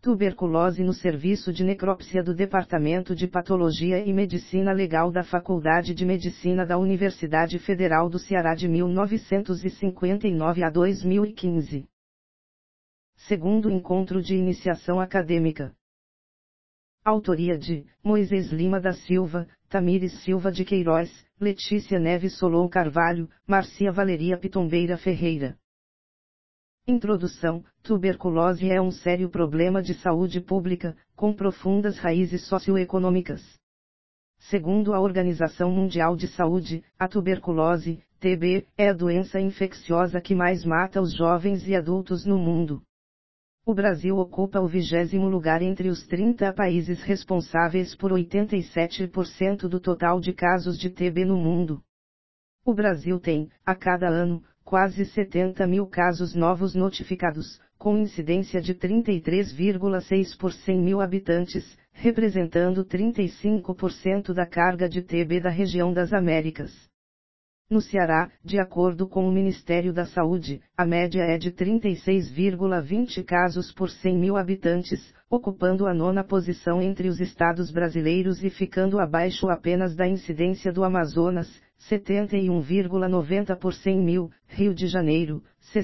Tuberculose no Serviço de Necrópsia do Departamento de Patologia e Medicina Legal da Faculdade de Medicina da Universidade Federal do Ceará de 1959 a 2015. Segundo encontro de iniciação acadêmica. Autoria de Moisés Lima da Silva, Tamires Silva de Queiroz, Letícia Neves Solon Carvalho, Marcia Valeria Pitombeira Ferreira. Introdução: tuberculose é um sério problema de saúde pública, com profundas raízes socioeconômicas. Segundo a Organização Mundial de Saúde, a tuberculose, TB, é a doença infecciosa que mais mata os jovens e adultos no mundo. O Brasil ocupa o 20º lugar entre os 30 países responsáveis por 87% do total de casos de TB no mundo. O Brasil tem, a cada ano, quase 70 mil casos novos notificados, com incidência de 33,6 por 100 mil habitantes, representando 35% da carga de TB da região das Américas. No Ceará, de acordo com o Ministério da Saúde, a média é de 36,20 casos por 100 mil habitantes, ocupando a 9ª posição entre os estados brasileiros e ficando abaixo apenas da incidência do Amazonas, 71,90 por 100 mil, Rio de Janeiro,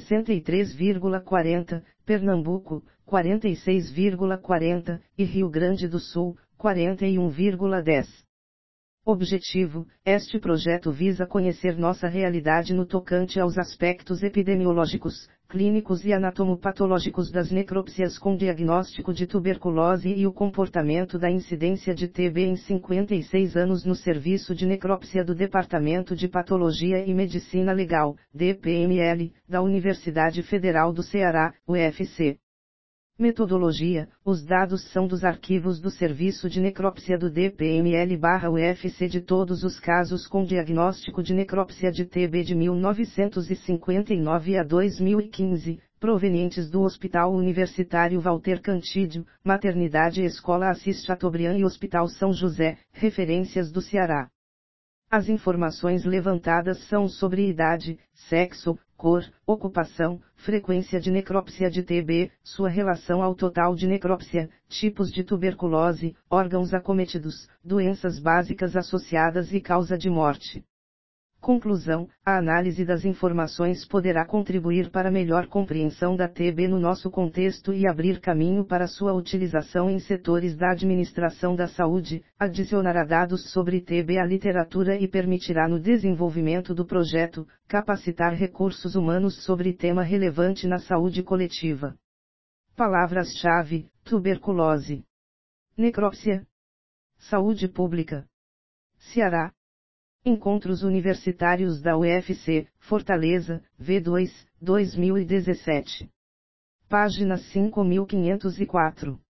63,40, Pernambuco, 46,40, e Rio Grande do Sul, 41,10. Objetivo: este projeto visa conhecer nossa realidade no tocante aos aspectos epidemiológicos, clínicos e anatomopatológicos das necrópsias com diagnóstico de tuberculose e o comportamento da incidência de TB em 56 anos no Serviço de Necrópsia do Departamento de Patologia e Medicina Legal, DPML, da Universidade Federal do Ceará, UFC. Metodologia: os dados são dos arquivos do Serviço de Necrópsia do DPML/UFC de todos os casos com diagnóstico de necrópsia de TB de 1959 a 2015, provenientes do Hospital Universitário Walter Cantídio, Maternidade Escola Assis Chateaubriand e Hospital São José, referências do Ceará. As informações levantadas são sobre idade, sexo, cor, ocupação, frequência de necrópsia de TB, sua relação ao total de necrópsia, tipos de tuberculose, órgãos acometidos, doenças básicas associadas e causa de morte. Conclusão: a análise das informações poderá contribuir para melhor compreensão da TB no nosso contexto e abrir caminho para sua utilização em setores da administração da saúde, adicionará dados sobre TB à literatura e permitirá no desenvolvimento do projeto, capacitar recursos humanos sobre tema relevante na saúde coletiva. Palavras-chave: tuberculose, necrópsia, saúde pública. Ceará. Encontros Universitários da UFC, Fortaleza, V2, 2017. Página 5504.